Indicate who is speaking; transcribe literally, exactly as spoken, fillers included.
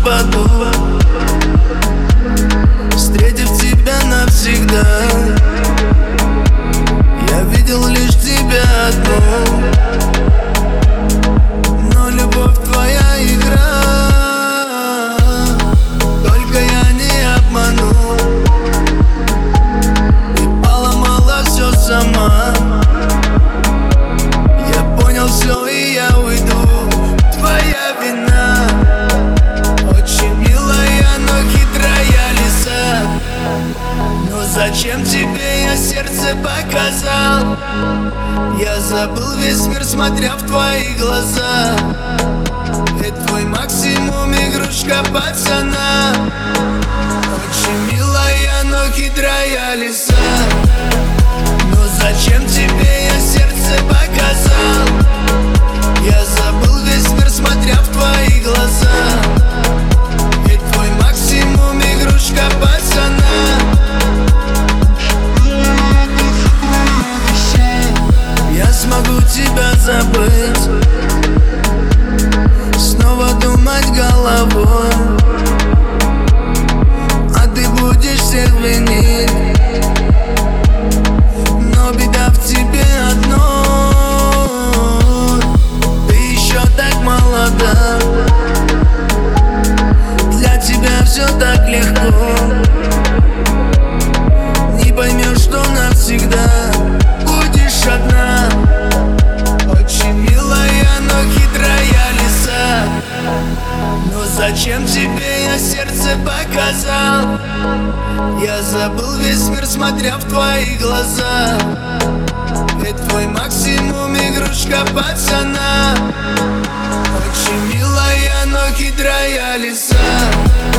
Speaker 1: пропаду, встретив тебя навсегда. Я видел лишь тебя одну, но любовь твоя игра. Только я не обману и поломала все сама. Я понял все и я уйду, твоя вина. Очень милая, но хитрая лиса. Но зачем тебе я сердце показал? Я забыл весь мир, смотря в твои глаза. Ведь твой максимум игрушка пацана. Очень милая, но хитрая лиса. Но зачем тебе я сердце показал? Я забыл весь мир, смотря в твои глаза. Ведь твой максимум игрушка пацана. Я смогу тебя забыть, снова думать головой, а ты будешь всех винить. Но беда в тебе одной, ты еще так молода. Для тебя все так легко, не поймешь, что навсегда будешь одна. Очень милая, но хитрая лиса. Но зачем тебе я сердце показал? Я забыл весь мир, смотря в твои глаза. Ведь твой максимум игрушка пацана. Очень милая, но хитрая лиса.